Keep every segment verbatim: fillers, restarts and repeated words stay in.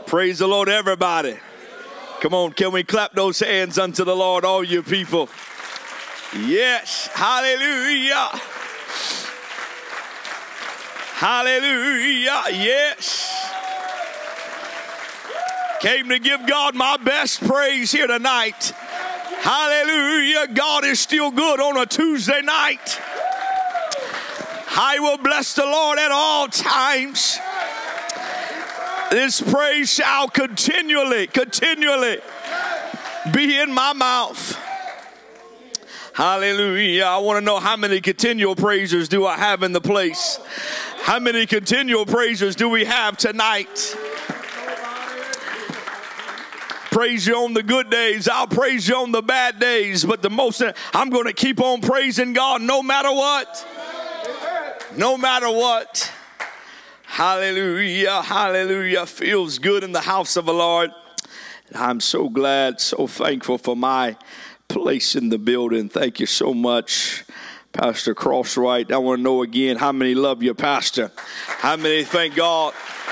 Praise the Lord, everybody. Come on, can we clap those hands unto the Lord, all you people? Yes, hallelujah. Hallelujah, yes. Came to give God my best praise here tonight. Hallelujah, God is still good on a Tuesday night. I will bless the Lord at all times. This praise shall continually, continually be in my mouth. Hallelujah. I want to know how many continual praisers do I have in the place? How many continual praisers do we have tonight? Praise you on the good days. I'll praise you on the bad days. But the most, I'm going to keep on praising God no matter what. No matter what. Hallelujah, hallelujah. Feels good in the house of the Lord. I'm so glad, so thankful for my place in the building. Thank you so much, Pastor Crosswright. I want to know again how many love you, Pastor. How many thank God.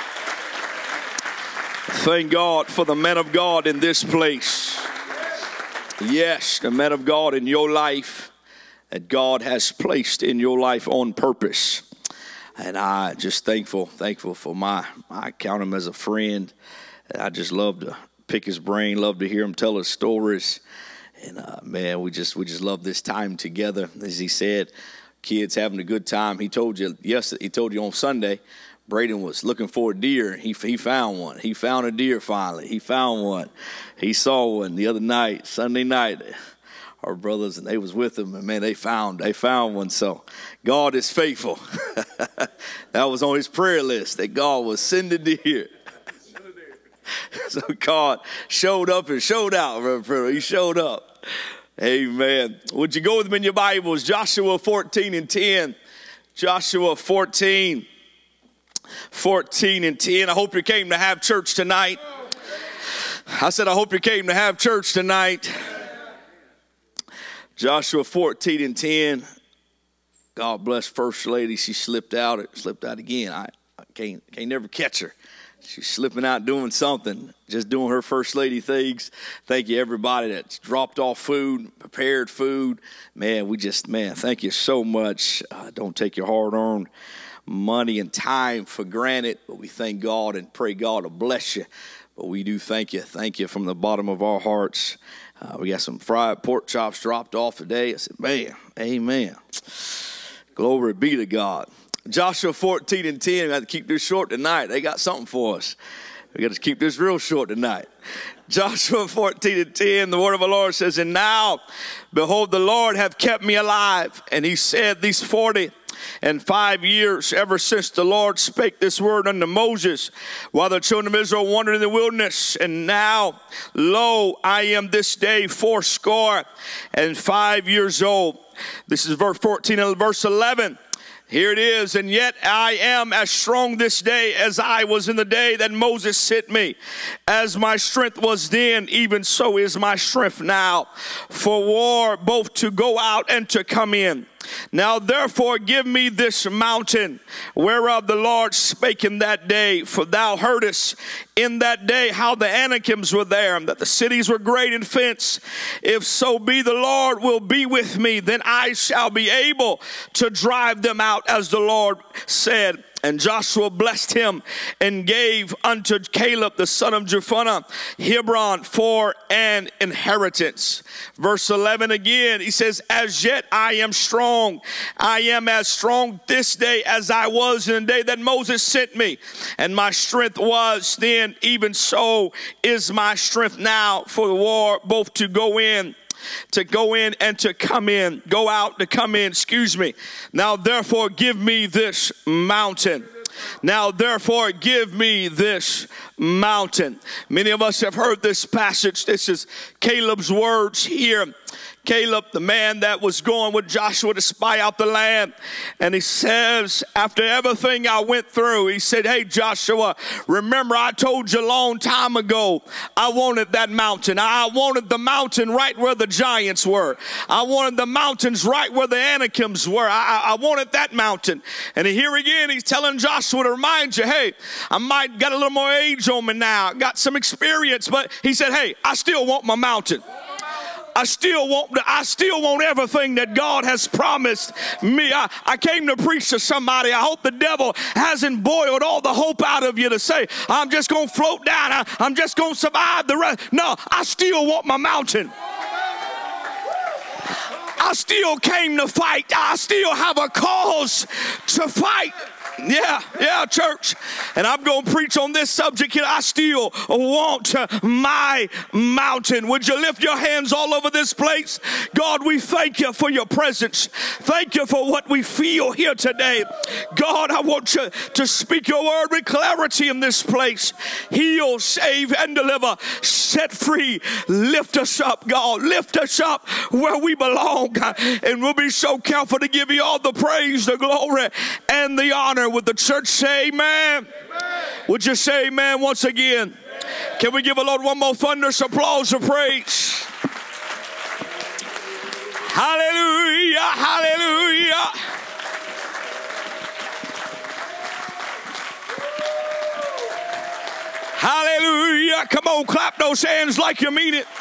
Thank God for the men of God in this place. Yes, the men of God in your life that God has placed in your life on purpose. And I just thankful, thankful for my, I count him as a friend. I just love to pick his brain, love to hear him tell his stories. And uh, man, we just we just love this time together. As he said, kids having a good time. He told you yesterday, he told you on Sunday, Braden was looking for a deer. He he found one. He found a deer finally. He found one. He saw one the other night, Sunday night. Our brothers, and they was with him, and man, they found they found one. So God is faithful. That was on his prayer list, that God was sending deer. So God showed up and showed out, brother. He showed up. Amen. Would you go with me in your Bibles? Joshua fourteen and ten. Joshua fourteen. fourteen and ten. I hope you came to have church tonight. I said, I hope you came to have church tonight. Joshua fourteen and ten. God bless First Lady. She slipped out. It slipped out again. I, I can't, can't never catch her. She's slipping out doing something, just doing her First Lady things. Thank you, everybody that's dropped off food, prepared food. Man, we just, man, thank you so much. Uh, don't take your hard-earned money and time for granted, but we thank God and pray God to bless you. But we do thank you. Thank you from the bottom of our hearts. Uh, we got some fried pork chops dropped off today. I said, man, amen. Glory be to God. Joshua fourteen and ten. We got to keep this short tonight. They got something for us. We got to keep this real short tonight. Joshua fourteen and ten. The word of the Lord says, and now, behold, the Lord hath kept me alive. And he said, these forty and five years, ever since the Lord spake this word unto Moses, while the children of Israel wandered in the wilderness. And now, lo, I am this day fourscore and five years old. This is verse fourteen and verse eleven. Here it is. And yet I am as strong this day as I was in the day that Moses sent me. As my strength was then, even so is my strength now, for war both to go out and to come in. Now therefore give me this mountain whereof the Lord spake in that day, for thou heardest in that day how the Anakims were there, and that the cities were great and fenced. If so be the Lord will be with me, then I shall be able to drive them out, as the Lord said. And Joshua blessed him and gave unto Caleb the son of Jephunneh Hebron for an inheritance. Verse eleven again, he says, as yet I am strong. I am as strong this day as I was in the day that Moses sent me. And my strength was then, even so is my strength now, for the war both to go in to go in and to come in, go out to come in, excuse me. Now therefore give me this mountain. Now therefore give me this mountain. Many of us have heard this passage. This is Caleb's words here Caleb, the man that was going with Joshua to spy out the land. And he says, after everything I went through, he said, hey, Joshua, remember I told you a long time ago, I wanted that mountain. I wanted the mountain right where the giants were. I wanted the mountains right where the Anakims were. I, I wanted that mountain. And here again, he's telling Joshua to remind you, hey, I might got a little more age on me now, got some experience, but he said, hey, I still want my mountain. I still want I still want everything that God has promised me. I, I came to preach to somebody. I hope the devil hasn't boiled all the hope out of you to say, I'm just going to float down. I, I'm just going to survive the rest. No, I still want my mountain. I still came to fight. I still have a cause to fight. Yeah, yeah, church. And I'm going to preach on this subject here. I still want my mountain. Would you lift your hands all over this place? God, we thank you for your presence. Thank you for what we feel here today. God, I want you to speak your word with clarity in this place. Heal, save, and deliver. Set free. Lift us up, God. Lift us up where we belong. And we'll be so careful to give you all the praise, the glory, and the honor. Would the church say amen? Amen. Would you say amen once again? Amen. Can we give the Lord one more thunderous applause of praise? Hallelujah, hallelujah. Hallelujah. Come on, clap those hands like you mean it.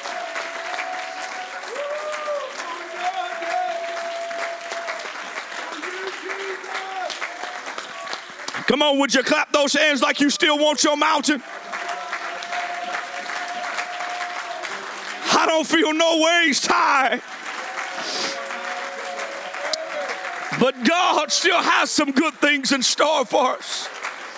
Come on, would you clap those hands like you still want your mountain? I don't feel no ways tired. But God still has some good things in store for us.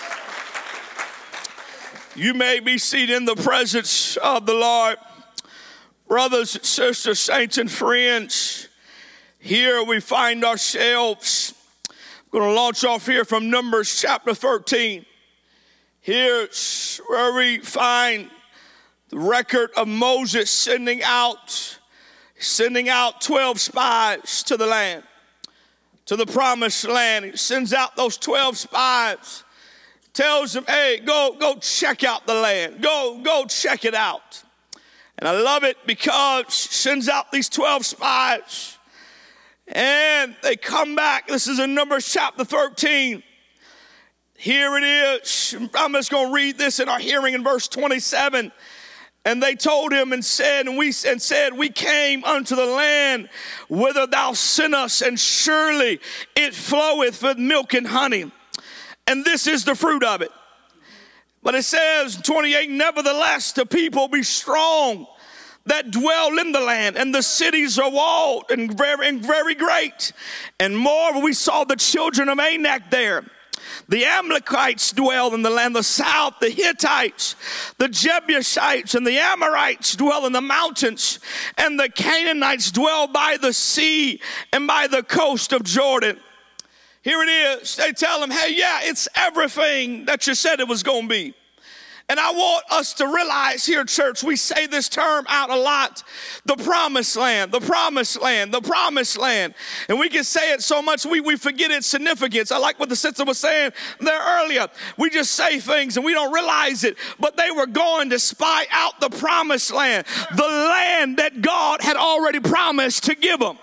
You may be seated in the presence of the Lord. Brothers and sisters, saints and friends, here we find ourselves. I'm going to launch off here from Numbers chapter thirteen. Here's where we find the record of Moses sending out, sending out twelve spies to the land, to the promised land. He sends out those twelve spies, tells them, hey, go, go check out the land. Go, go check it out. And I love it because he sends out these twelve spies. And they come back. This is in Numbers chapter thirteen. Here it is. I'm just going to read this in our hearing in verse twenty-seven. And they told him and said, and we and said, we came unto the land whither thou sent us, and surely it floweth with milk and honey. And this is the fruit of it. But it says, twenty-eight, nevertheless, the people be strong that dwell in the land, and the cities are walled and very, and very great. And moreover, we saw the children of Anak there. The Amalekites dwell in the land, the south, the Hittites, the Jebusites, and the Amorites dwell in the mountains, and the Canaanites dwell by the sea and by the coast of Jordan. Here it is. They tell them, hey, yeah, it's everything that you said it was going to be. And I want us to realize here, church, we say this term out a lot, the promised land, the promised land, the promised land. And we can say it so much we, we forget its significance. I like what the sister was saying there earlier. We just say things and we don't realize it. But they were going to spy out the promised land, the land that God had already promised to give them.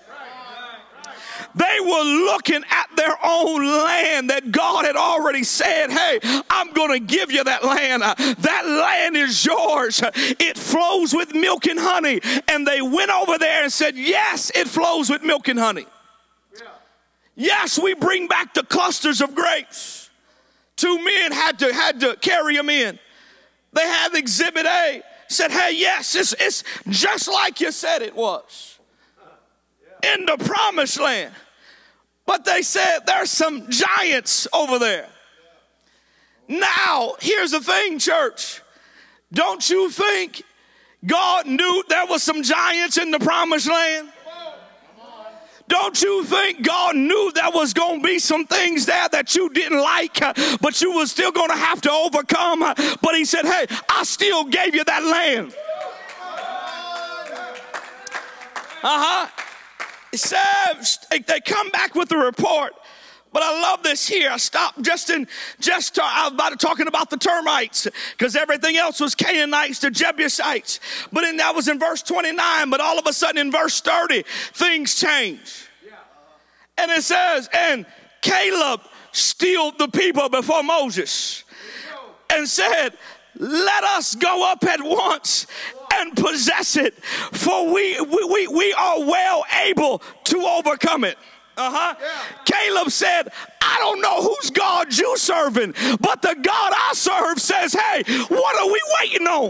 They were looking at their own land that God had already said, hey, I'm going to give you that land. Uh, that land is yours. It flows with milk and honey. And they went over there and said, yes, it flows with milk and honey. Yeah. Yes, we bring back the clusters of grapes. Two men had to, had to carry them in. They had exhibit A. Said, hey, yes, it's, it's just like you said it was. In the promised land. But they said there's some giants over there. Now, here's the thing, church. Don't you think God knew there was some giants in the promised land? Don't you think God knew there was going to be some things there that you didn't like, but you were still going to have to overcome? But he said, hey, I still gave you that land. Uh-huh. It says they, they come back with a report. But I love this here. I stopped just in, just to, I was about to talking about the termites because everything else was Canaanites, the Jebusites. But in, that was in verse twenty-nine. But all of a sudden in verse thirty, things change. And it says, and Caleb stilled the people before Moses and said, let us go up at once and possess it, for we, we, we, we are well able to overcome it. Uh-huh. Yeah. Caleb said, I don't know whose God you serving, but the God I serve says, hey, what are we waiting on?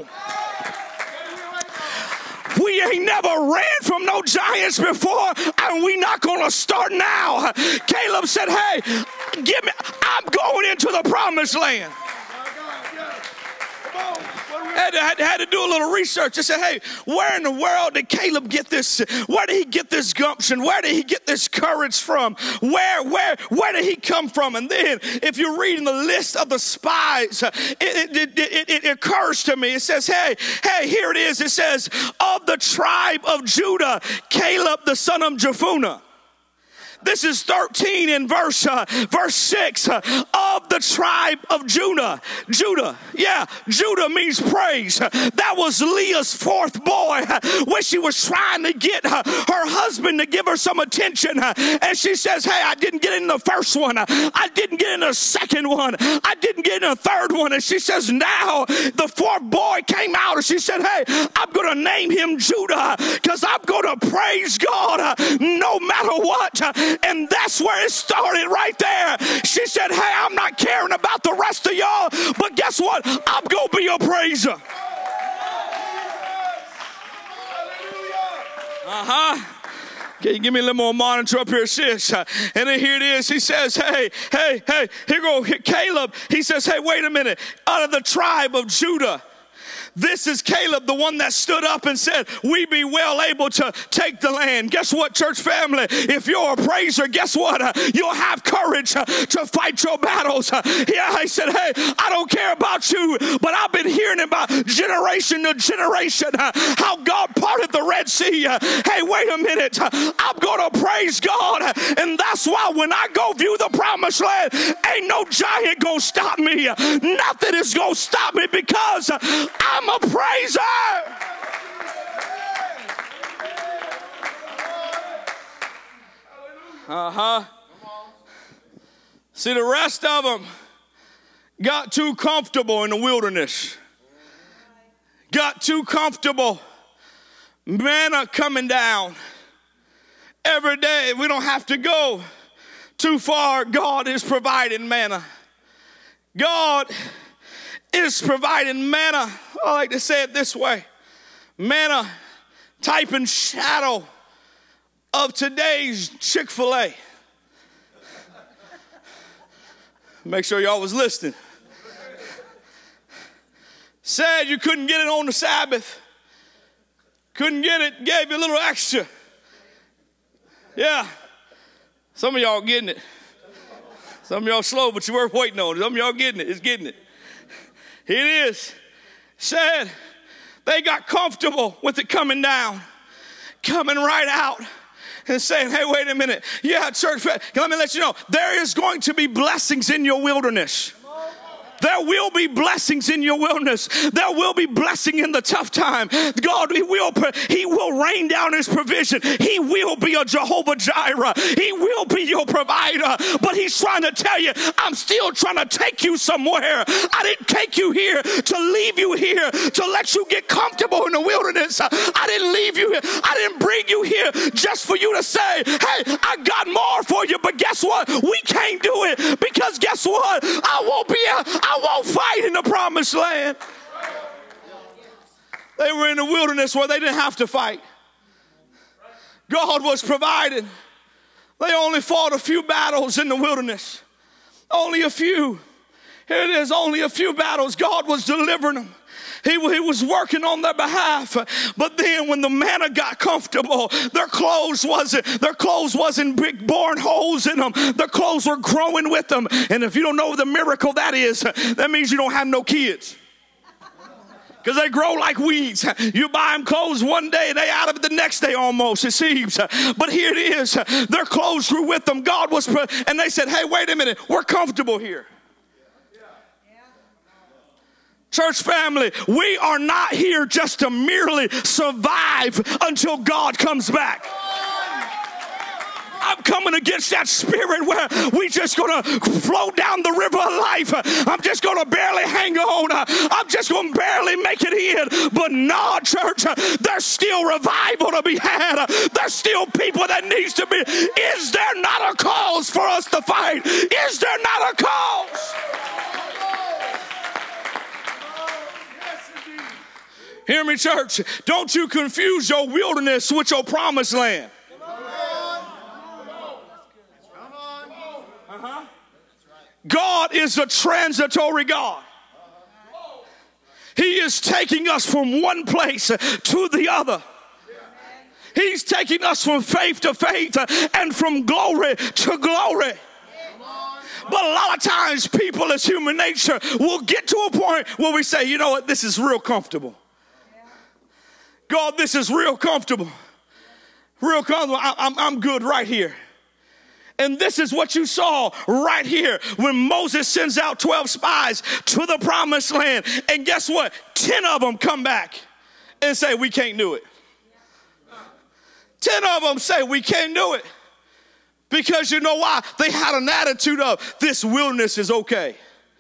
We ain't never ran from no giants before, and we not going to start now. Caleb said, hey, give me, I'm going into the promised land. Had to, had, to, had to do a little research. I said, hey, where in the world did Caleb get this? Where did he get this gumption? Where did he get this courage from? Where, where, where did he come from? And then if you're reading the list of the spies, it, it, it, it, it occurs to me. It says, hey, hey, here it is. It says, of the tribe of Judah, Caleb, the son of Jephunneh. This is thirteen in verse uh, verse six uh, of the tribe of Judah. Judah, yeah, Judah means praise. That was Leah's fourth boy uh, when she was trying to get uh, her husband to give her some attention. Uh, and she says, hey, I didn't get in the first one. Uh, I didn't get in the second one. I didn't get in the third one. And she says, now the fourth boy came out and she said, hey, I'm going to name him Judah because I'm going to praise God uh, no matter what. Uh, And that's where it started right there. She said, hey, I'm not caring about the rest of y'all, but guess what? I'm going to be a praiser. Uh-huh. Can you give me a little more monitor up here, sis? Uh, and then here it is. He says, hey, hey, hey, here go Caleb. He says, hey, wait a minute. Out of the tribe of Judah. This is Caleb, the one that stood up and said, we be well able to take the land. Guess what, church family? If you're a praiser, guess what? Uh, you'll have courage uh, to fight your battles. Uh, yeah, he said, hey, I don't care about you, but I've been hearing about generation to generation uh, how God parted the Red Sea. Uh, hey, wait a minute. Uh, I'm going to praise God. Uh, and that's why when I go view the promised land, ain't no giant going to stop me. Uh, nothing is going to stop me because uh, I'm a praiser. Uh-huh. See, the rest of them got too comfortable in the wilderness. Got too comfortable. Manna coming down every day. We don't have to go too far. God is providing manna. God is providing manna. I like to say it this way. Manna, type and shadow of today's Chick-fil-A. Make sure y'all was listening. Said you couldn't get it on the Sabbath. Couldn't get it, gave you a little extra. Yeah. Some of y'all getting it. Some of y'all slow, but you were waiting on it. Some of y'all getting it. It's getting it. Here it is. Said they got comfortable with it coming down, coming right out and saying, hey, wait a minute. Yeah, church, let me let you know, there is going to be blessings in your wilderness. There will be blessings in your wilderness. There will be blessing in the tough time. God, he will, he will rain down his provision. He will be a Jehovah Jireh. He will be your provider. But he's trying to tell you, I'm still trying to take you somewhere. I didn't take you here to leave you here, to let you get comfortable in the wilderness. I didn't leave you here. I didn't bring you here just for you to say, hey, I got more for you. But guess what? We can't do it because guess what? I won't be a I won't fight in the promised land. They were in the wilderness where they didn't have to fight. God was providing. They only fought a few battles in the wilderness. Only a few. Here it is, only a few battles. God was delivering them. He, he was working on their behalf. But then when the manna got comfortable, their clothes wasn't, their clothes wasn't big boring holes in them. Their clothes were growing with them. And if you don't know the miracle that is, that means you don't have no kids. because they grow like weeds. You buy them clothes one day, they out of it the next day almost, it seems. But here it is. Their clothes grew with them. God was, and they said, hey, wait a minute. We're comfortable here. Church family, we are not here just to merely survive until God comes back. I'm coming against that spirit where we just going to flow down the river of life. I'm just going to barely hang on. I'm just going to barely make it in. But no, church, there's still revival to be had. There's still people that needs to be. Is there not a cause for us to fight? Is there not a cause? Hear me, church. Don't you confuse your wilderness with your promised land. Uh-huh. God is a transitory God. He is taking us from one place to the other. He's taking us from faith to faith and from glory to glory. But a lot of times people as human nature will get to a point where we say, you know what, this is real comfortable. God, this is real comfortable. Real comfortable. I, I'm, I'm good right here. And this is what you saw right here when Moses sends out twelve spies to the promised land. And guess what? ten of them come back and say, we can't do it. ten of them say, we can't do it. Because you know why? They had an attitude of, this wilderness is okay.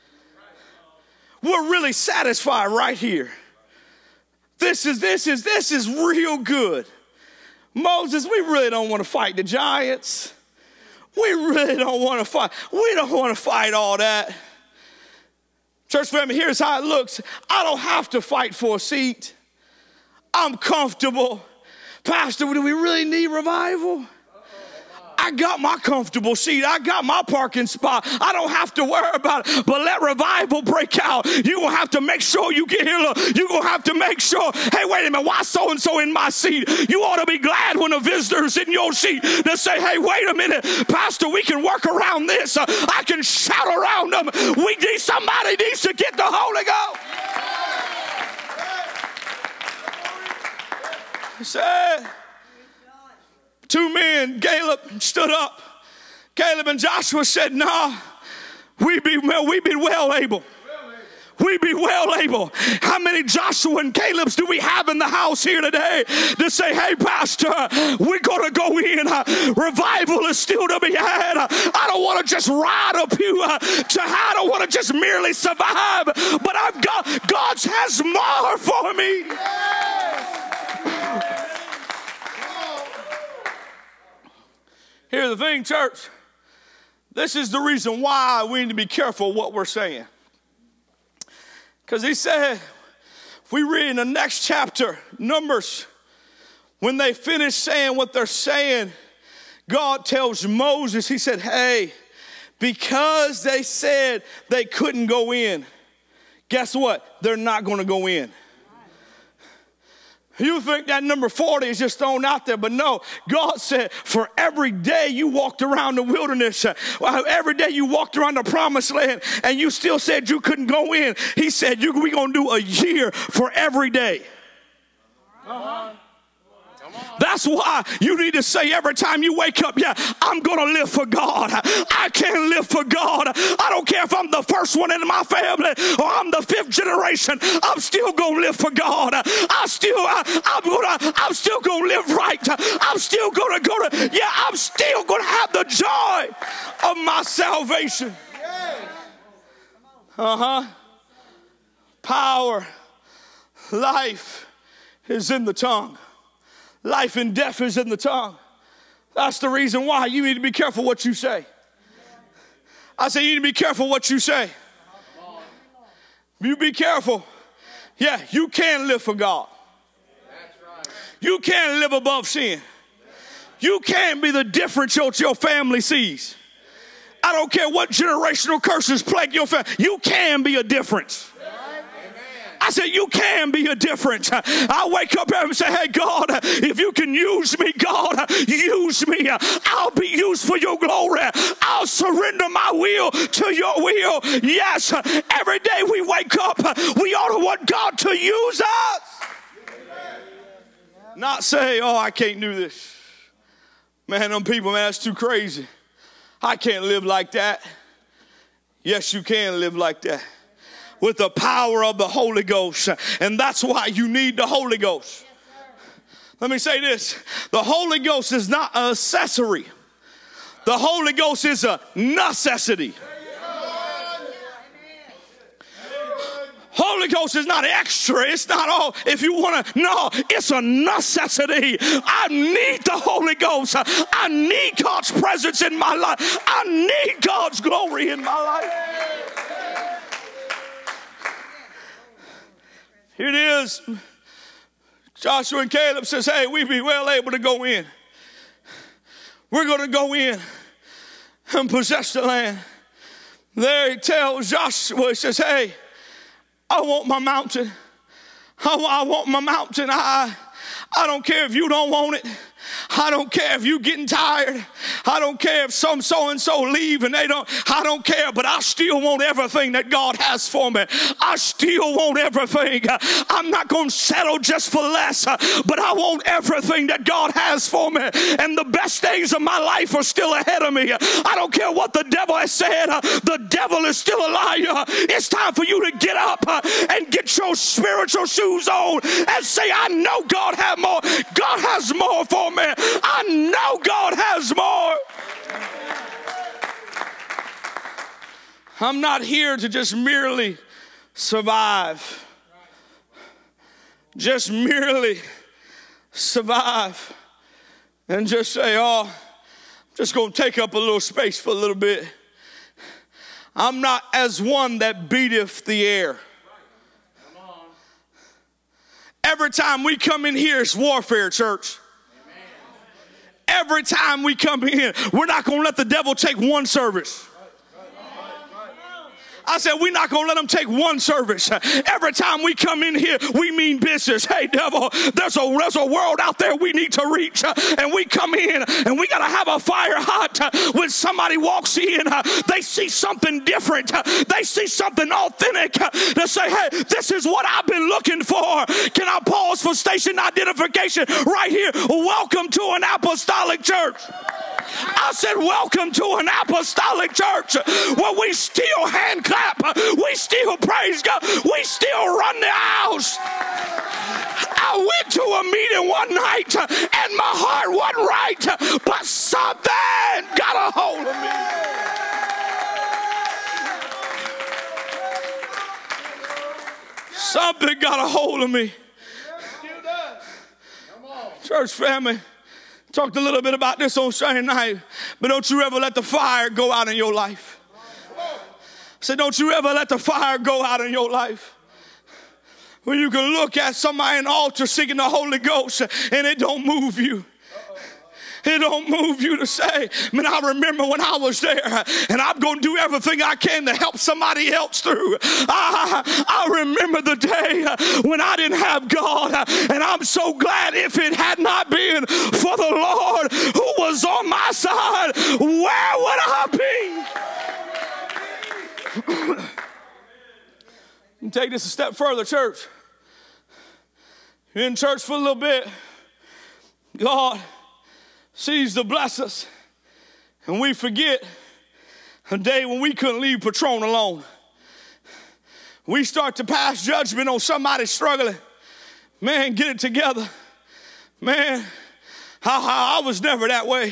We're really satisfied right here. This is, this is, this is real good. Moses, we really don't want to fight the giants. We really don't want to fight. We don't want to fight all that. Church family, here's how it looks. I don't have to fight for a seat. I'm comfortable. Pastor, do we really need revival? I got my comfortable seat. I got my parking spot. I don't have to worry about it. But let revival break out. You're going to have to make sure you get here. You're going to have to make sure, hey, wait a minute, why so-and-so in my seat? You ought to be glad when a visitor's in your seat to say, hey, wait a minute, Pastor, we can work around this. Uh, I can shout around them. We need, somebody needs to get the Holy Ghost. Say, two men, Caleb stood up. Caleb and Joshua said, nah, we be, we be well able. We be well able. How many Joshua and Caleb's do we have in the house here today to say, hey, Pastor, we're going to go in. Uh, revival is still to be had. Uh, I don't want to just ride up you uh, to I don't want to just merely survive, but I've got, God has more for me. Here's the thing, church. This is the reason why we need to be careful what we're saying. Because he said, if we read in the next chapter, Numbers, when they finish saying what they're saying, God tells Moses, he said, hey, because they said they couldn't go in, guess what? They're not going to go in. You think that number forty is just thrown out there, but no, God said for every day you walked around the wilderness, uh, every day you walked around the promised land and you still said you couldn't go in, he said we're going to do a year for every day. Uh-huh. That's why you need to say every time you wake up, yeah, I'm going to live for God. I can't live for God. I don't care if I'm the first one in my family or I'm the fifth generation. I'm still going to live for God. I still, I, I'm going to, I'm still going to live right. I'm still going to go to, yeah, I'm still going to have the joy of my salvation. Uh-huh. Power, life is in the tongue. Life and death is in the tongue. That's the reason why you need to be careful what you say. I say you need to be careful what you say. You be careful. Yeah, you can live for God. You can't live above sin. You can't be the difference your, your family sees. I don't care what generational curses plague your family. You can be a difference. I said, you can be a difference. I wake up and say, hey, God, if you can use me, God, use me. I'll be used for your glory. I'll surrender my will to your will. Yes, every day we wake up, we ought to want God to use us. Not say, oh, I can't do this. Man, them people, man, that's too crazy. I can't live like that. Yes, you can live like that with the power of the Holy Ghost. And that's why you need the Holy Ghost. Let me say this. The Holy Ghost is not an accessory. The Holy Ghost is a necessity. Holy Ghost is not extra. It's not all if you want to. No, it's a necessity. I need the Holy Ghost. I need God's presence in my life. I need God's glory in my life. Here it is. Joshua and Caleb says, hey, we be well able to go in. We're going to go in and possess the land. There he tells Joshua, he says, hey, I want my mountain. I, I want my mountain. I, I don't care if you don't want it. I don't care if you're getting tired. I don't care if some so-and-so leave and they don't. I don't care, but I still want everything that God has for me. I still want everything. I'm not going to settle just for less, but I want everything that God has for me. And the best days of my life are still ahead of me. I don't care what the devil has said. The devil is still a liar. It's time for you to get up and get your spiritual shoes on and say, I know God has more. God has more for me. I know God has more. I'm not here to just merely survive. Just merely survive and just say, oh, I'm just going to take up a little space for a little bit. I'm not as one that beateth the air. Every time we come in here, it's warfare, church. Every time we come in, we're not going to let the devil take one service. I said, we're not going to let them take one service. Every time we come in here, we mean business. Hey, devil, there's a, there's a world out there we need to reach. And we come in and we got to have a fire hot. When somebody walks in, they see something different. They see something authentic. They say, hey, this is what I've been looking for. Can I pause for station identification right here? Welcome to an apostolic church. I said, welcome to an apostolic church where we still hand clap, we still praise God, we still run the house. I went to a meeting one night and my heart wasn't right, but something got a hold of me. Something got a hold of me. Church family. Talked a little bit about this on Sunday night, but don't you ever let the fire go out in your life. I said, don't you ever let the fire go out in your life. When you can look at somebody in the altar singing the Holy Ghost and it don't move you. It don't move you to say, man, I remember when I was there and I'm going to do everything I can to help somebody else through. I, I remember the day when I didn't have God, and I'm so glad if it had not been for the Lord who was on my side, where would I be? Take this a step further, church. You're in church for a little bit. God sees to bless us, and we forget a day when we couldn't leave Patron alone. We start to pass judgment on somebody struggling. Man, get it together. Man, I, I, I was never that way.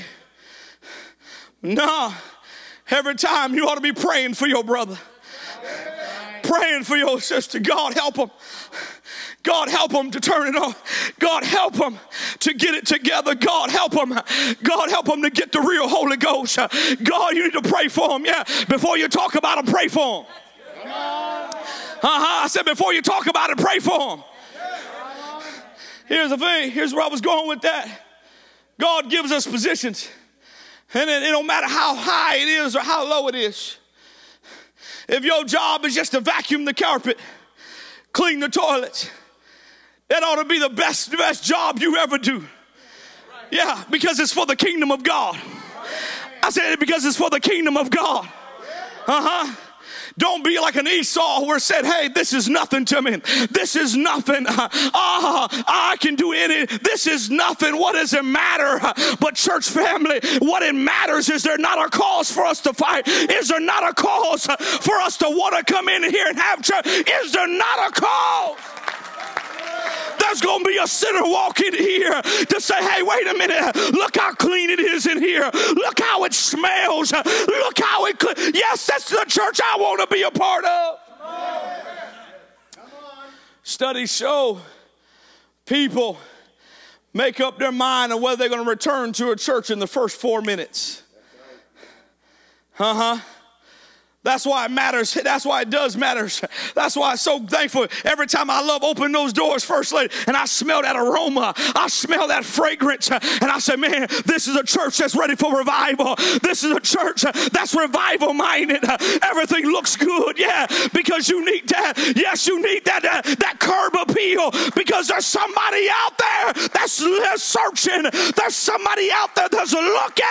Nah, every time you ought to be praying for your brother, praying for your sister. God help them. God help them to turn it off. God help them to get it together. God help them. God help them to get the real Holy Ghost. God, you need to pray for them. Yeah, before you talk about them, pray for them. Uh-huh. I said before you talk about it, pray for them. Here's the thing. Here's where I was going with that. God gives us positions. And it, it don't matter how high it is or how low it is. If your job is just to vacuum the carpet, clean the toilets. That ought to be the best, best job you ever do. Yeah, because it's for the kingdom of God. I said it because it's for the kingdom of God. Uh-huh. Don't be like an Esau where it said, hey, this is nothing to me. This is nothing. Uh, uh, I can do any. This is nothing. What does it matter? Uh, but church family, what it matters is there not a cause for us to fight? Is there not a cause uh, for us to want to come in here and have church? Is there not a cause? There's going to be a sinner walking here to say, hey, wait a minute. Look how clean it is in here. Look how it smells. Look how it could. Yes, that's the church I want to be a part of. Come on. Come on. Studies show people make up their mind on whether they're going to return to a church in the first four minutes. Uh-huh. That's why it matters. That's why it does matter. That's why I'm so thankful. Every time I love opening those doors, First Lady, and I smell that aroma, I smell that fragrance, and I say, man, this is a church that's ready for revival. This is a church that's revival minded. Everything looks good, yeah, because you need that. Yes, you need that, that, that curb appeal, because there's somebody out there that's, that's searching. There's somebody out there that's looking.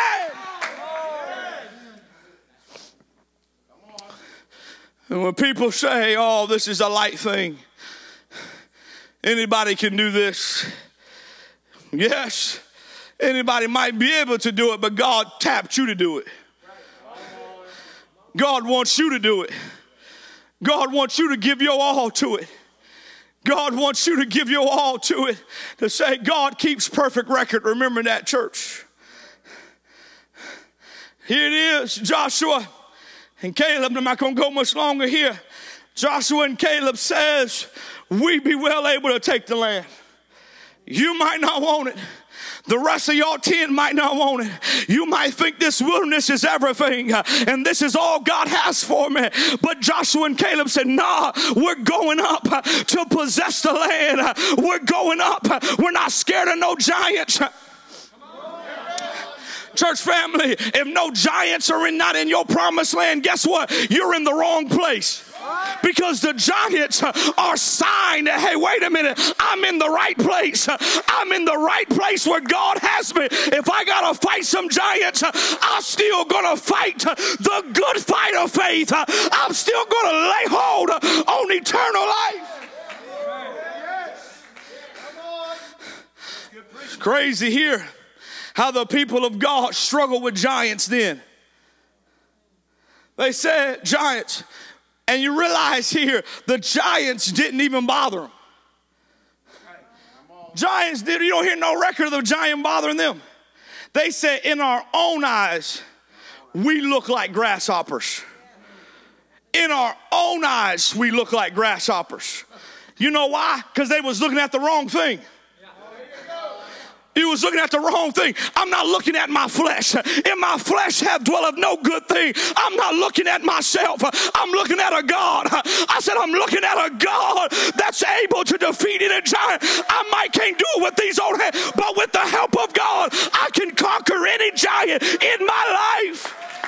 And when people say, oh, this is a light thing, anybody can do this. Yes, anybody might be able to do it, but God tapped you to do it. God wants you to do it. God wants you to give your all to it. God wants you to give your all to it. To say, God keeps perfect record. Remember that, church. Here it is, Joshua and Caleb. I'm not going to go much longer here. Joshua and Caleb says, we be well able to take the land. You might not want it. The rest of y'all ten might not want it. You might think this wilderness is everything, uh, and this is all God has for me. But Joshua and Caleb said, nah, we're going up uh, to possess the land. Uh, we're going up. Uh, we're not scared of no giants. Church family, if no giants are in, not in your promised land, guess what? You're in the wrong place. Because the giants are sign that, hey, wait a minute, I'm in the right place. I'm in the right place where God has me. If I got to fight some giants, I'm still going to fight the good fight of faith. I'm still going to lay hold on eternal life. It's crazy here how the people of God struggle with giants then. They said giants. And you realize here, the giants didn't even bother them. Giants did. You don't hear no record of the giant bothering them. They said, in our own eyes, we look like grasshoppers. In our own eyes, we look like grasshoppers. You know why? Because they was looking at the wrong thing. You was looking at the wrong thing. I'm not looking at my flesh. In my flesh have dwelleth no good thing. I'm not looking at myself. I'm looking at a God. I said I'm looking at a God that's able to defeat any giant. I might can't do it with these old hands, but with the help of God, I can conquer any giant in my life.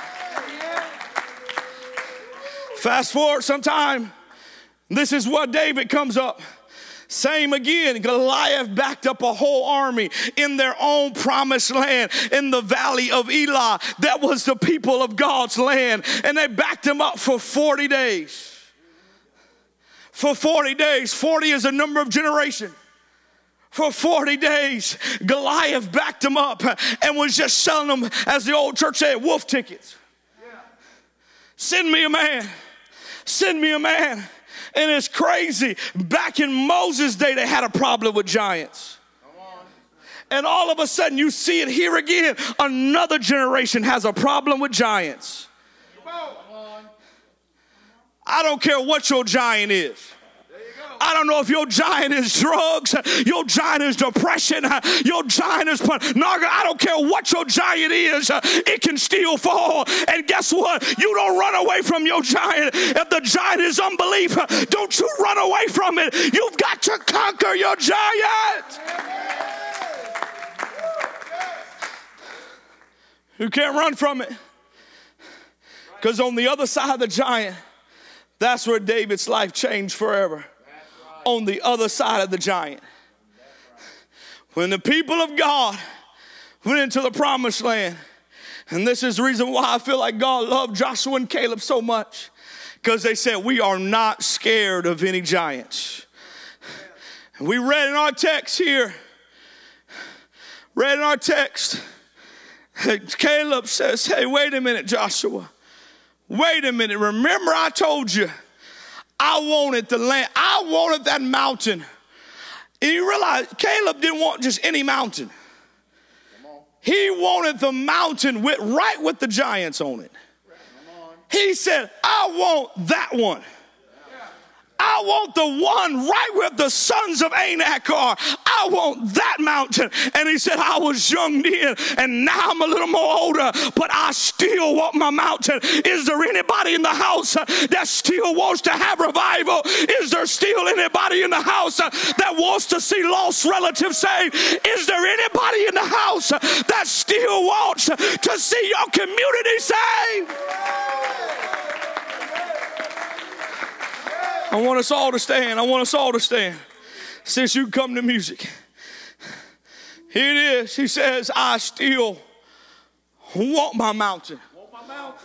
Fast forward some time. This is what David comes up. Same again, Goliath backed up a whole army in their own promised land in the valley of Elah. That was the people of God's land. And they backed him up for forty days. For forty days. forty is a number of generation. For forty days, Goliath backed him up and was just selling them, as the old church said, wolf tickets. Send me a man. Send me a man. And it's crazy. Back in Moses' day, they had a problem with giants. And all of a sudden, you see it here again. Another generation has a problem with giants. I don't care what your giant is. I don't know if your giant is drugs, your giant is depression, your giant is pornography. I don't care what your giant is, it can still fall. And guess what? You don't run away from your giant. If the giant is unbelief, don't you run away from it. You've got to conquer your giant. You can't run from it. Because on the other side of the giant, that's where David's life changed forever. on the other side of the giant. When the people of God went into the promised land, and this is the reason why I feel like God loved Joshua and Caleb so much, because they said, we are not scared of any giants. And we read in our text here, read in our text, Caleb says, hey, wait a minute, Joshua. Wait a minute. Remember I told you I wanted the land. I wanted that mountain. And you realize Caleb didn't want just any mountain. He wanted the mountain with right with the giants on it. He said, I want that one. I want the one right with the sons of Anak are. I want that mountain. And he said, I was young then, and now I'm a little more older, but I still want my mountain. Is there anybody in the house that still wants to have revival? Is there still anybody in the house that wants to see lost relatives saved? Is there anybody in the house that still wants to see your community saved? I want us all to stand. I want us all to stand. Since you come to music. Here it is. He says, I still want my mountain. Want my mountain.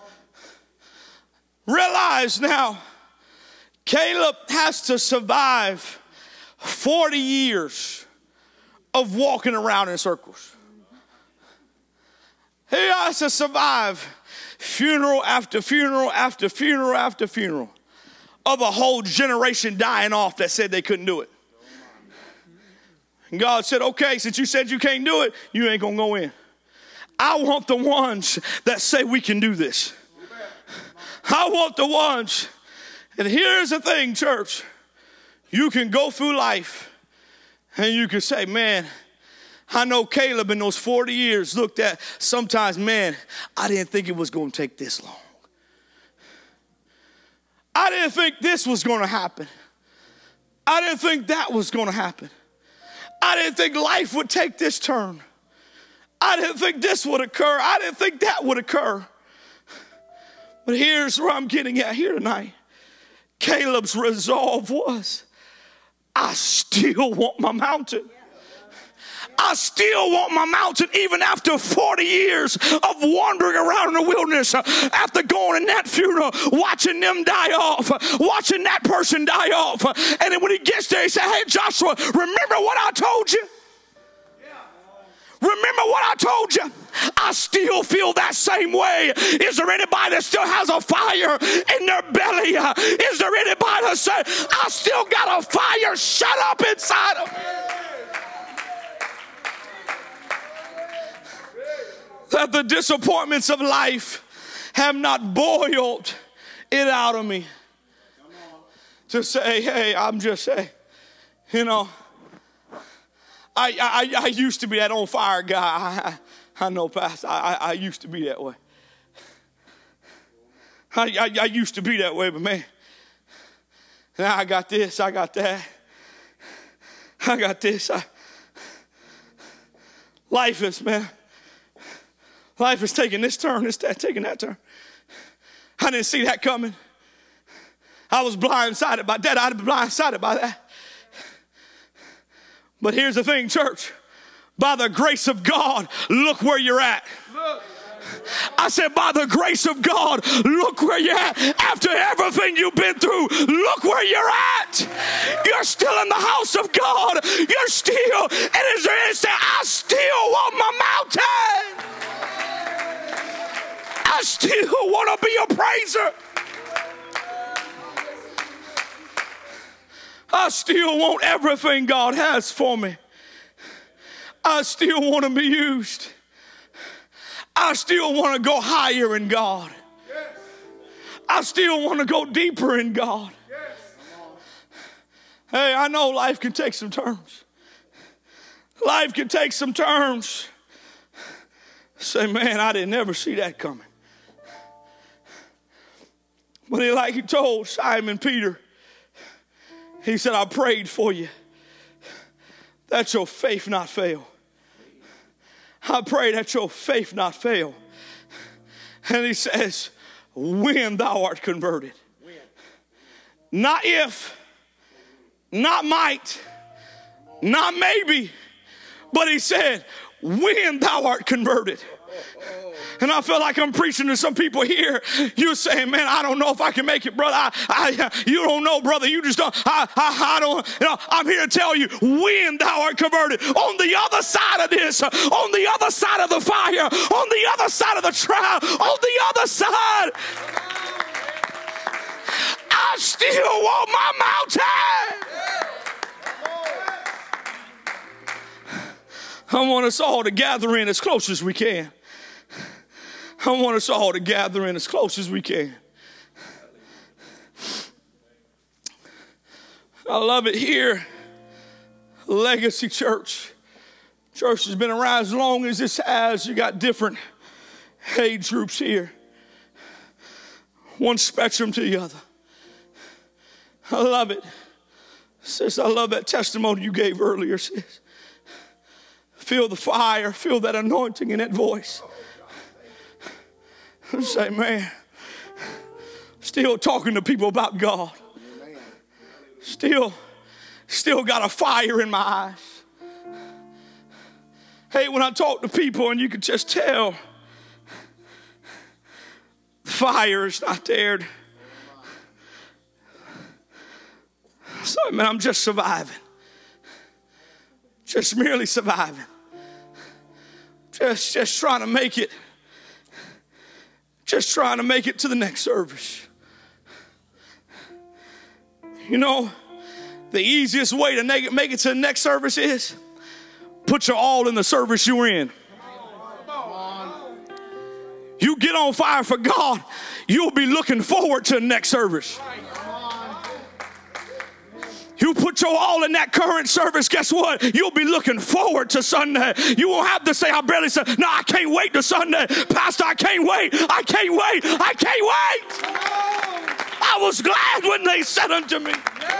Realize now, Caleb has to survive forty years of walking around in circles. He has to survive funeral after funeral after funeral after funeral of a whole generation dying off that said they couldn't do it. And God said, okay, since you said you can't do it, you ain't going to go in. I want the ones that say we can do this. I want the ones. And here's the thing, church. You can go through life and you can say, man, I know Caleb in those forty years looked at sometimes, man, I didn't think it was going to take this long. I didn't think this was going to happen. I didn't think that was going to happen. I didn't think life would take this turn. I didn't think this would occur. I didn't think that would occur. But here's where I'm getting at here tonight. Caleb's resolve was, I still want my mountain. I still want my mountain even after forty years of wandering around in the wilderness, after going in that funeral, watching them die off, watching that person die off. And then when he gets there, he said, hey, Joshua, remember what I told you? Remember what I told you? I still feel that same way. Is there anybody that still has a fire in their belly? Is there anybody that says, I still got a fire shut up inside of me? That the disappointments of life have not boiled it out of me. To say, hey, I'm just saying, you know, I, I, I used to be that on fire guy. I, I know, Pastor, I, I used to be that way. I, I, I used to be that way, but man, now I got this, I got that. I got this. I, life is, man. Life is taking this turn, it's that, taking that turn. I didn't see that coming. I was blindsided by that. I'd be blindsided by that. But here's the thing, church. By the grace of God, look where you're at. I said, by the grace of God, look where you're at. After everything you've been through, look where you're at. You're still in the house of God. You're still, and is there any say, I still want my mountain. I still want to be a praiser. I still want everything God has for me. I still want to be used. I still want to go higher in God. I still want to go deeper in God. Hey, I know life can take some turns. Life can take some turns. Say, man, I didn't ever see that coming. But he, like he told Simon Peter, he said, I prayed for you that your faith not fail. I pray that your faith not fail. And he says, when thou art converted. When? Not if, not might, not maybe, but he said, when thou art converted. And I feel like I'm preaching to some people here. You're saying, man, I don't know if I can make it, brother. I, I, you don't know, brother. You just don't. I, I, I don't. You know, I'm here to tell you, when thou art converted, on the other side of this, on the other side of the fire, on the other side of the trial, on the other side, I still want my mountain. I want us all to gather in as close as we can. I want us all to gather in as close as we can. I love it here. Legacy Church. Church has been around as long as this has. You got different age groups here. One spectrum to the other. I love it. Sis, I love that testimony you gave earlier, sis. Feel the fire, feel that anointing in that voice. Say, man, still talking to people about God. Still, still got a fire in my eyes. Hey, when I talk to people and you can just tell the fire is not there. So, man, I'm just surviving. Just merely surviving. Just, just trying to make it. Just trying to make it to the next service. You know, the easiest way to make it, make it to the next service is put your all in the service you're in. You get on fire for God, you'll be looking forward to the next service. You put your all in that current service, guess what? You'll be looking forward to Sunday. You won't have to say, I barely said, no, I can't wait to Sunday. Pastor, I can't wait. I can't wait. I can't wait. I was glad when they said unto me.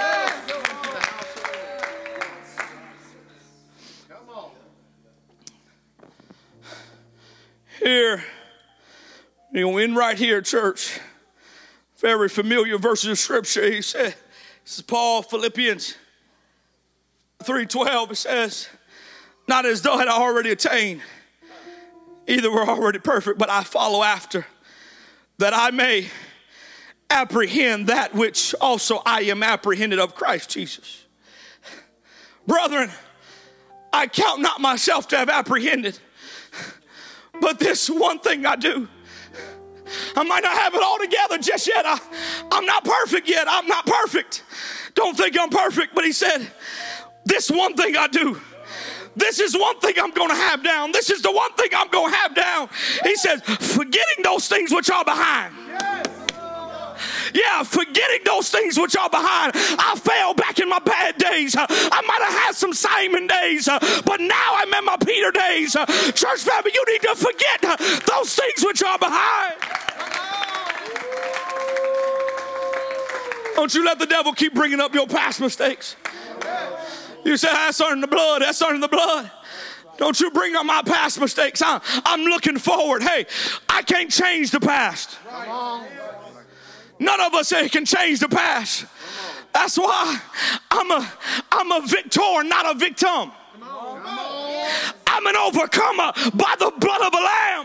Here, you know, in right here, church, very familiar verses of scripture. He said, this is Paul, Philippians three twelve. It says, not as though I had already attained, either were already perfect, but I follow after, that I may apprehend that which also I am apprehended of Christ Jesus. Brethren, I count not myself to have apprehended, but this one thing I do. I might not have it all together just yet. I, I'm not perfect yet. I'm not perfect. Don't think I'm perfect. But he said, this one thing I do. This is one thing I'm going to have down. This is the one thing I'm going to have down. He says, forgetting those things which are behind. Yeah, forgetting those things which are behind. I fell back in my bad days. I might have had some Simon days, but now I'm in my Peter days. Church family, you need to forget those things which are behind. Don't you let the devil keep bringing up your past mistakes. You say, that's under the blood. That's under the blood. Don't you bring up my past mistakes. I'm, I'm looking forward. Hey, I can't change the past. None of us here can change the past. That's why I'm a, I'm a victor, not a victim. I'm an overcomer by the blood of the Lamb.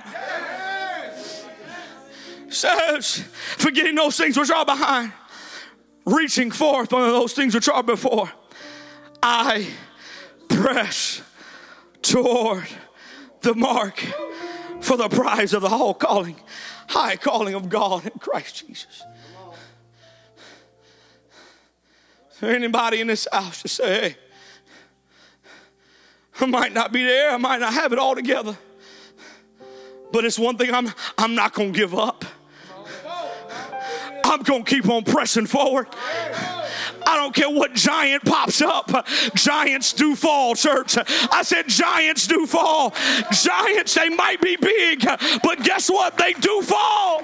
Says, forgetting those things which are behind, reaching forth on those things which are before, I press toward the mark for the prize of the whole calling, high calling of God in Christ Jesus. Is there anybody in this house to say, hey, I might not be there, I might not have it all together, but it's one thing I'm I'm not going to give up. I'm going to keep on pressing forward. I don't care what giant pops up. Giants do fall, church. I said giants do fall. Giants, they might be big, but guess what? They do fall.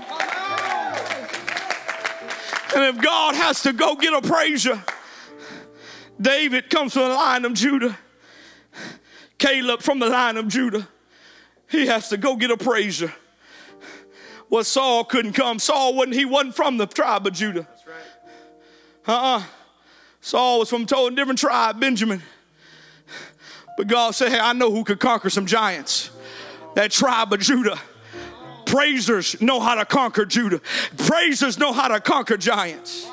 And if God has to go get a praiser, David comes from the line of Judah. Caleb from the line of Judah. He has to go get a praiser. Well, Saul couldn't come. Saul wasn't, he wasn't from the tribe of Judah. That's right. Uh-uh. Saul was from a totally different tribe, Benjamin. But God said, hey, I know who could conquer some giants. That tribe of Judah. Praisers know how to conquer Judah. Praisers know how to conquer giants.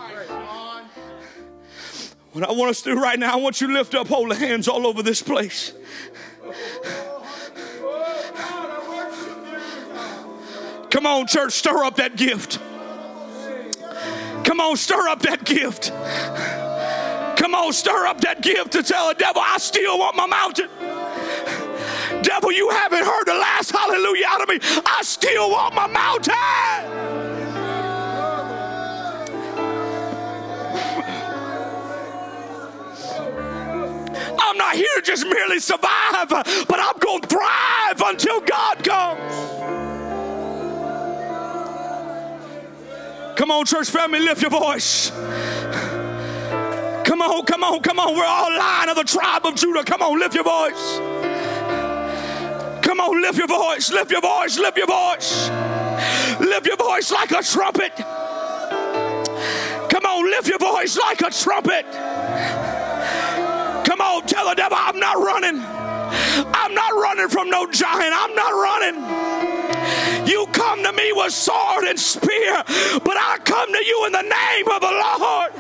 What I want us to do right now, I want you to lift up holy hands all over this place. Come on, church, stir up that gift. Come on, stir up that gift. Come on, stir up that gift to tell the devil, I still want my mountain. Devil, you haven't heard the last hallelujah out of me. I still want my mountain. I'm not here to just merely survive, but I'm going to thrive until God comes. Come on, church family, lift your voice. Come on, come on, come on. We're all line of the tribe of Judah. Come on, lift your voice. Come on, lift your voice, lift your voice, lift your voice. Lift your voice like a trumpet. Come on, lift your voice like a trumpet. Come on, tell the devil, I'm not running. I'm not running from no giant. I'm not running. You come to me with sword and spear, but I come to you in the name of the Lord.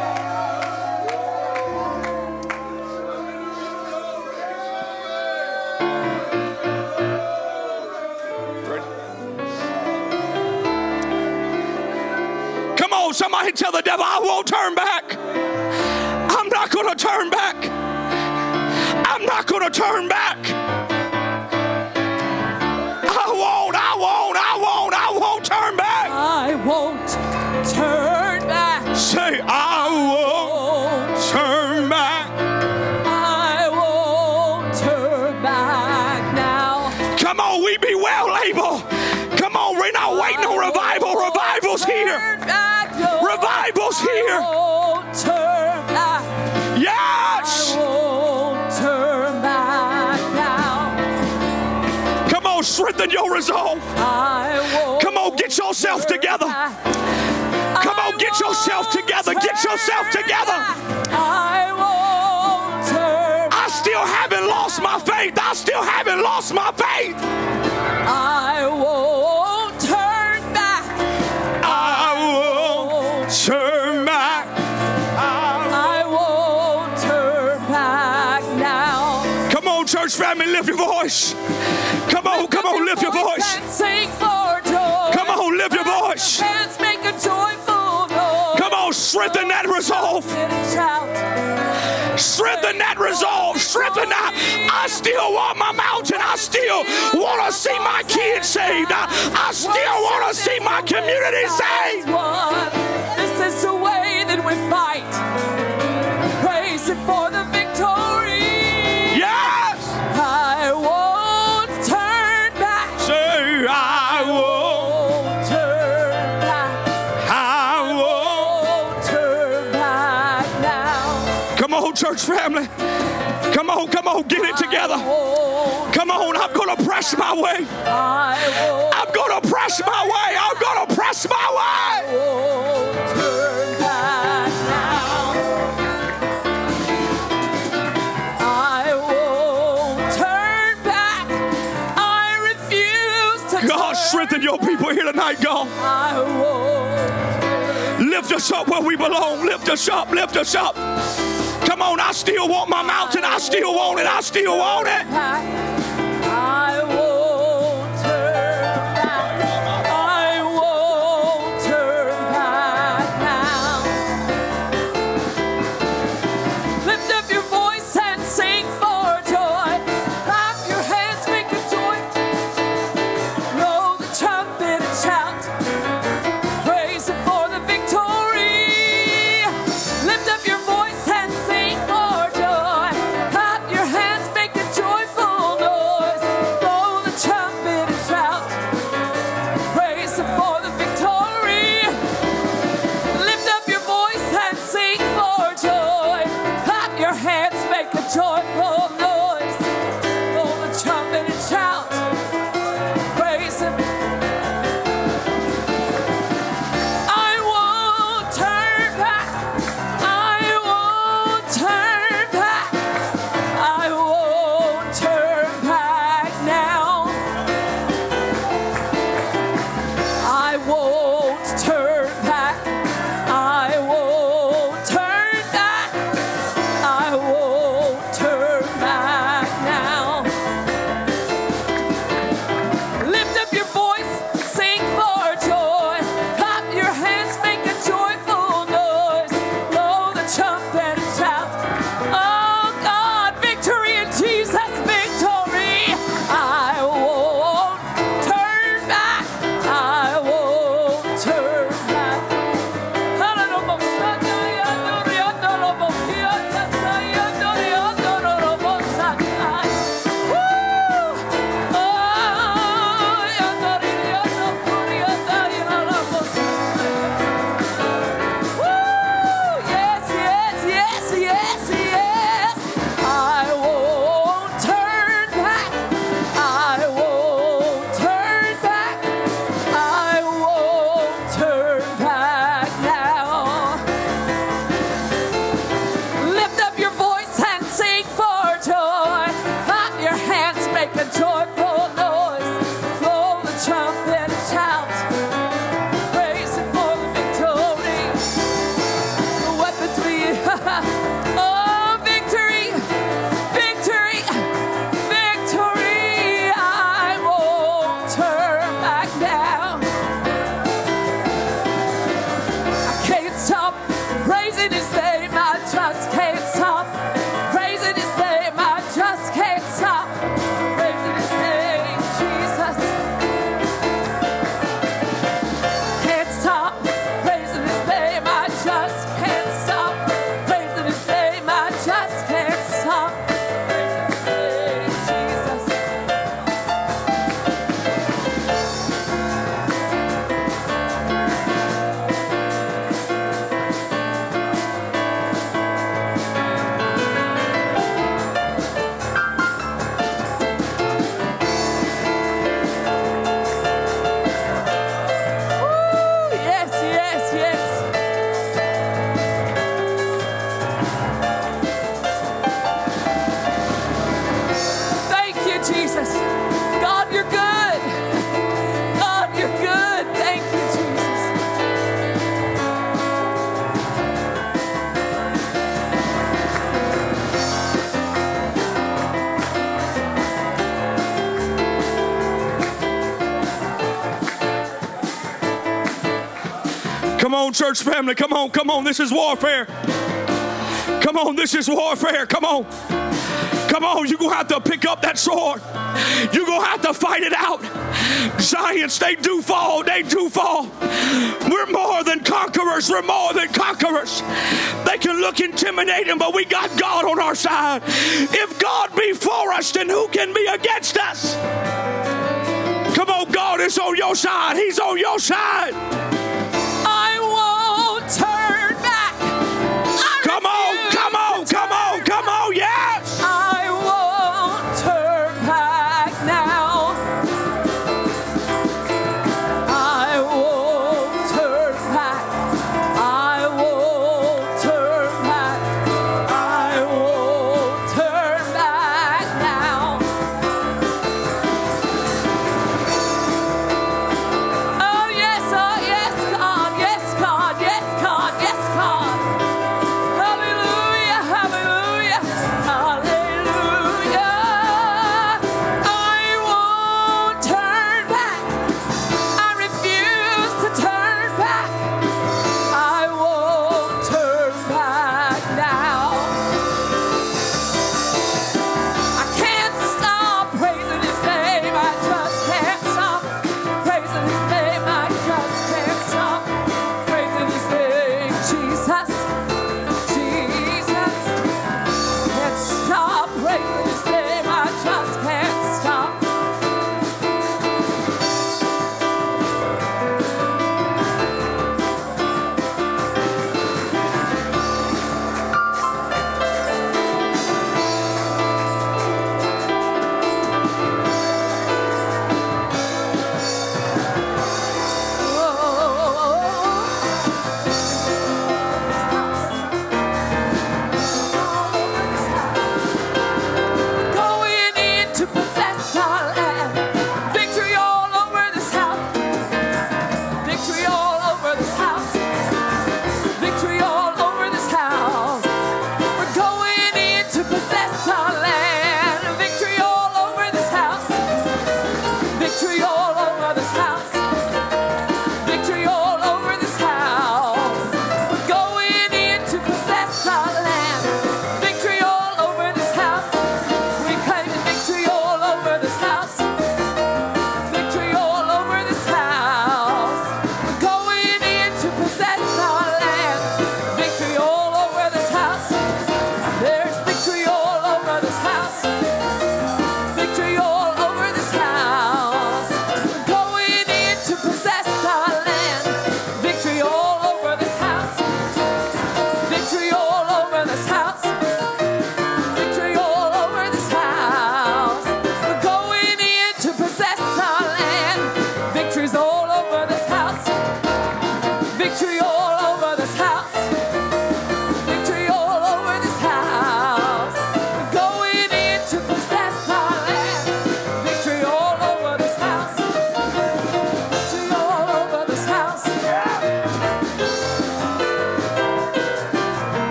Come on, somebody tell the devil, I won't turn back. I'm not going to turn back. I'm not going to turn back. I won't, I won't, I won't, I won't turn back. I won't turn back. Say, I won't turn back. I won't turn back now. Come on, we be well able. Come on, we're not waiting on revival. Revival's here. Revival's here. Turn back. Yes. I won't turn back now. Come on, strengthen your resolve. I won't. Come on, get yourself together. Come on, get yourself together. Get yourself together. I won't turn. I still haven't lost my faith. I still haven't lost my faith. I won't turn back. I won't turn back. I won't turn back now. Come on, church family, lift your voice. Come on, come on, lift your voice. Sing for joy. Come on, lift your voice. Hands make a joyful noise. Come on, strengthen that resolve. Strengthen that resolve. Strengthen that. I still want my mountain. I still want to see my kids saved. I, I still want to see my community saved. This is the way that we fight. Praise Him for the victory. Yes. I won't turn back. Say, I won't turn back. I won't turn back now. Come on, church family. Come on, come on, get it together. Come on, I'm going to press my way. I'm going to press my way. I'm going to press my way. Turn back now. I won't turn back. I refuse to God, turn strengthen your people here tonight, God. I won't. Lift us up where we belong. Lift us up, lift us up. Come on, I still want my mountain. I still want it. I still want it. I won't turn back. I won't turn back now. Lift up your voice and sing for joy. Clap your hands, make a joy. Blow the trumpet and shout. Praise Him for the victory. Lift up your voice and sing for joy. Clap your hands, make a joyful noise. Blow the trumpet and shout. Praise Him for the victory. Lift up your voice and sing for joy. Clap your hands, make a joyful noise. Blow the trumpet and shout. Praise Him. I won't turn back. I on, church family. Come on, come on. This is warfare. Come on, this is warfare. Come on. Come on, you're going to have to pick up that sword. You're going to have to fight it out. Giants, they do fall. They do fall. We're more than conquerors. We're more than conquerors. They can look intimidating, but we got God on our side. If God be for us, then who can be against us? Come on, God is on your side. He's on your side. I won't turn